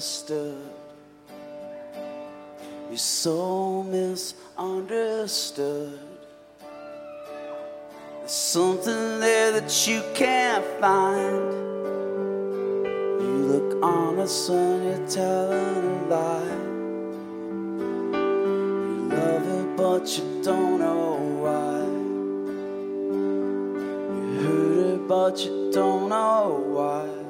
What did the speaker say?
understood. You're so misunderstood. There's something there that you can't find. You look honest when you're telling a lie. You love her but you don't know why. You hurt her but you don't know why.